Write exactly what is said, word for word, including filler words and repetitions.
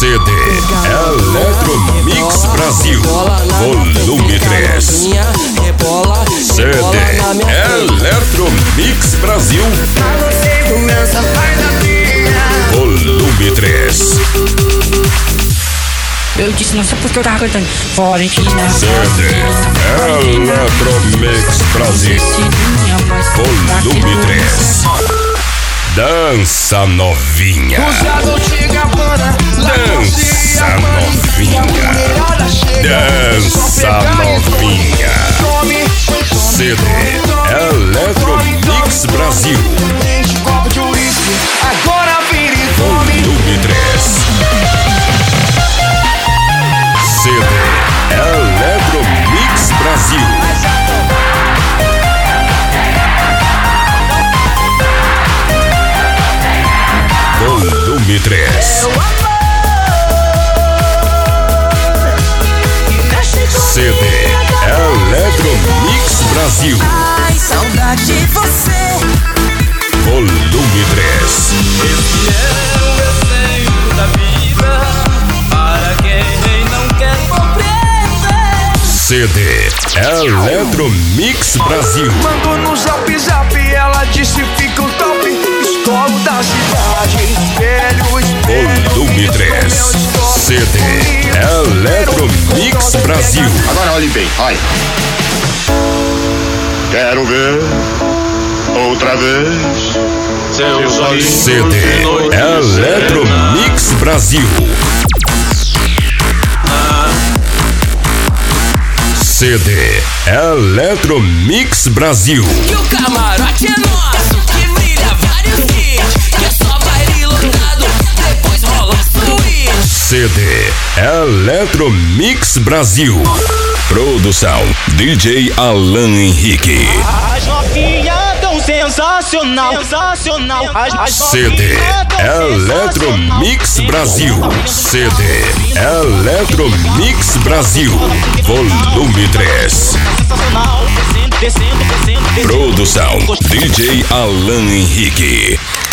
C D Eletro Mix Brasil, volume três. C D Eletro Mix Brasil, volume três. Eu disse, não sei porque eu tava cantando Florentina. C D Eletro Mix Brasil, volume três. Dança novinha, dança novinha, dança novinha. C D Eletro Mix Brasil, volume três. C D Eletro Mix Brasil, volume três. C D Eletro Mix Brasil, ai, saudade de você, volume três. Esse é o desenho da vida para quem não quer compreender. C D Eletro Mix Brasil, Mandou no zap zap, ela disse fica o top. Escolo da cidade, espelho, espelho. volume três. C D Eletro Mix Brasil, Agora olhe bem, olha. Quero ver outra vez seus olhos. C D Eletro Mix Brasil, C D Eletro Mix Brasil, que o camarote é nosso, que brilha vários hits, que é só baile lotado, depois rola um switch. C D Eletro Mix Brasil. Produção D J Alan Henrique. As novinhas tão sensacional, sensacional. As, as C D Eletro Mix Brasil, C D Eletro Mix Brasil, volume três. sensacional, descendo, descendo, descendo, descendo. Produção D J Alan Henrique.